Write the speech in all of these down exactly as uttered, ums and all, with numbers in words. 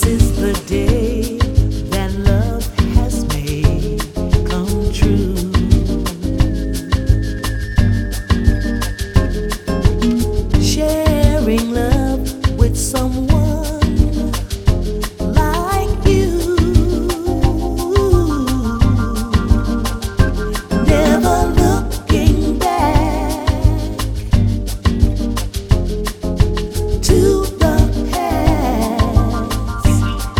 is the day that love has made come true. Sharing love with someone like you. Never looking back to the past.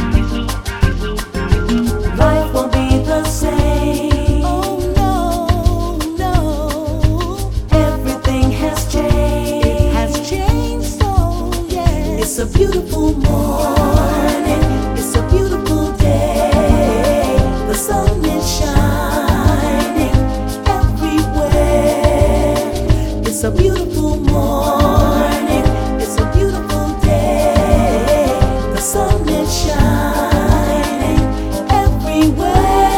Life won't be the same. Oh no, no. Everything has changed. It has changed, so yes. It's a beautiful morning. It's a beautiful day. The sun is shining everywhere. It's a beautiful morning. It's a beautiful day. The sun is shining everywhere.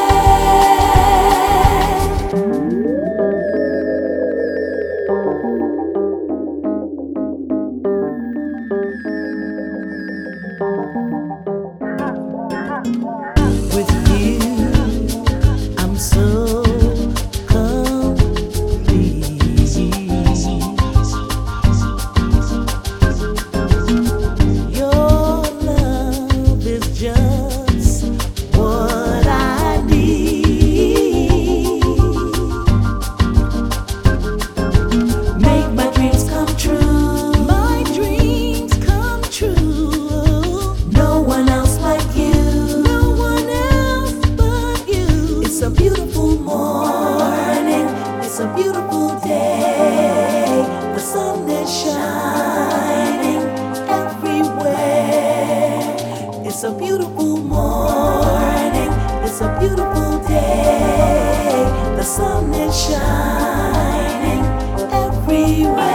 With you, I'm so complete. Your love is just what I need. Make my dreams come true. My dreams come true. No one else like you. No one else but you. It's a beautiful morning. It's a beautiful day. The sun is shining everywhere. It's a beautiful morning. It's a beautiful day. The sun is shining everywhere.